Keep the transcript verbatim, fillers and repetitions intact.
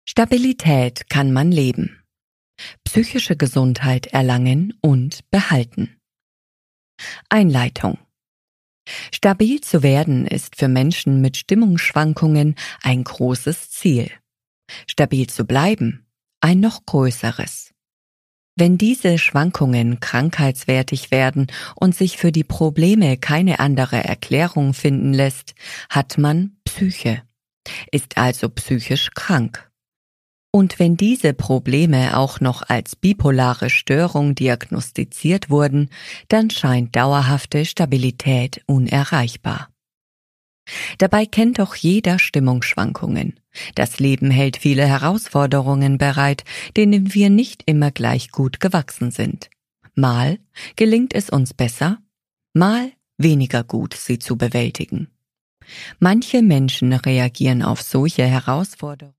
Stabilität kann man leben, psychische Gesundheit erlangen und behalten. Einleitung. Stabil zu werden ist für Menschen mit Stimmungsschwankungen ein großes Ziel. Stabil zu bleiben ein noch größeres. Wenn diese Schwankungen krankheitswertig werden und sich für die Probleme keine andere Erklärung finden lässt, hat man Psyche, ist also psychisch krank. Und wenn diese Probleme auch noch als bipolare Störung diagnostiziert wurden, dann scheint dauerhafte Stabilität unerreichbar. Dabei kennt doch jeder Stimmungsschwankungen. Das Leben hält viele Herausforderungen bereit, denen wir nicht immer gleich gut gewachsen sind. Mal gelingt es uns besser, mal weniger gut, sie zu bewältigen. Manche Menschen reagieren auf solche Herausforderungen